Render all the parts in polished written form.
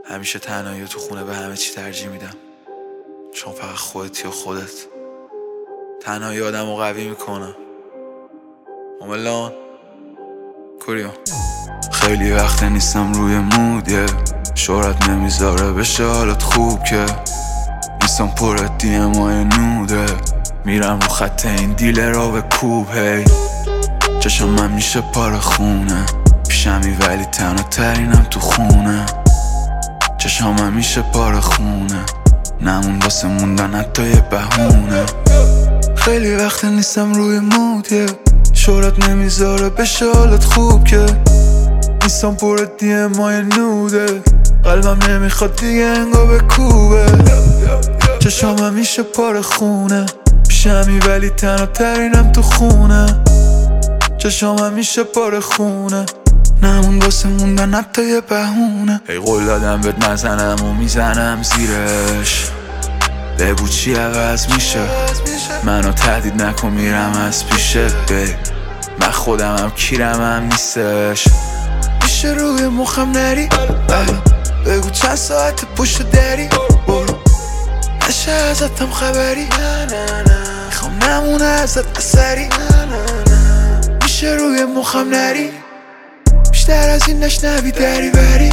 همیشه تنهایی تو خونه به همه چی ترجیح میدم، چون فقط خودتی و خودت. تنهایی آدمو قوی میکنه. اوملان کوریو خیلی وقت نیستم روی مودیه، شهرت نمیذاره بشه حالت خوب که نیستم پر دیمای نوده، میرم رو خط این دیلر را به کوب. هی چشم من میشه پار خونه، پیشمی ولی تنها ترینم تو خونه. چشم من میشه پار خونه، نمون واسه موندن حتی یه بهونه. خیلی وقت نیستم روی مودیه، شهرت نمیذاره بشه حالت خوب که نیستم پر دیمای نوده، قلبم نمیخواد دیگه انگا به کوبه. چشام میشه پار خونه، پیشمی ولی تنها ترینم تو خونه. چشام میشه پار خونه، نمون واسه موندن حتی یه بهونه. ای قول دادم بهت نزنم و میزنم زیرش، بگو چی عوض میشه، منو تهدید نکن میرم از پیشت. من خودم هم کیرم هم نیستش، میشه روی مخم نری، بگو چند ساعت پشت دری، برو نشه ازتم خبری، میخوام نمونه ازت اثری. میشه روی مخم نری، بیشتر از این نشنوی دری بری.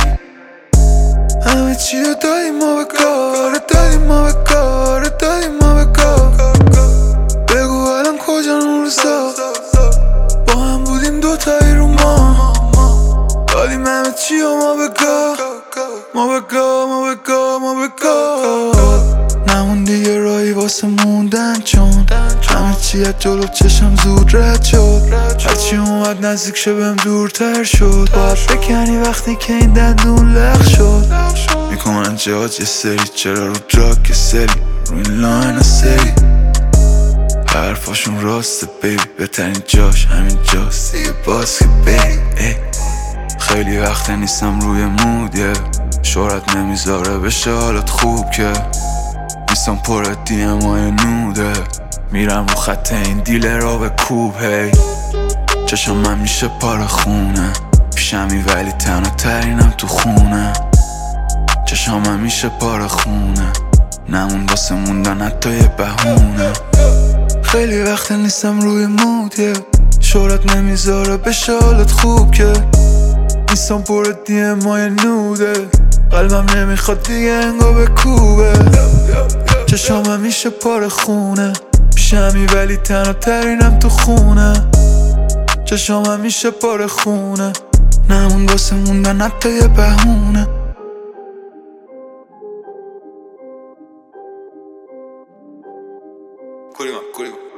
همه چی رو دادیم ما به کار، دادیم ما به کار، دادیم ما به کار. بگو الان کجا اون روزا با هم بودیم دوتایی رو ما، دادیم همه چی رو ما به کار، ما به کار، ما به کار، ما به کار. نمون دیگه راهی واسه موندن، چون همه چی از جلو چشم زود رد شد. هرچی اومد نزدیک شه بهم دورتر شد، باید بکنی وقتی که این دندون لغ شد. میکنن جهاز یه سری، چرا رو دراگ یه سری، رو این لاین سری. حرفاشون راسته بیبی، بهترین جاش همین جاست دیگه باز که بیبی. خیلی وقت نیستم روی مودیه، شهرت نمیذاره بشه حالت خوب که نیستم پر دیمای نوده، میرم رو خط این دیلر را به کوب. هی چشم من میشه پار خونه، پیشمی ولی تنها ترینم تو خونه. چشم من میشه پار خونه، نمون واسه موندن حتی یه بهونه. خیلی وقت نیستم روی مودیه، شهرت نمیذاره بشه حالت خوب که نیستم پر دیمای نوده، قلبم نمیخواد دیگه انگا به کوبه. چشام میشه پار خونه، پیشمی ولی تنها ترینم تو خونه. چشام میشه پار خونه، نمون واسه موندن حتی یه بهونه. کوریما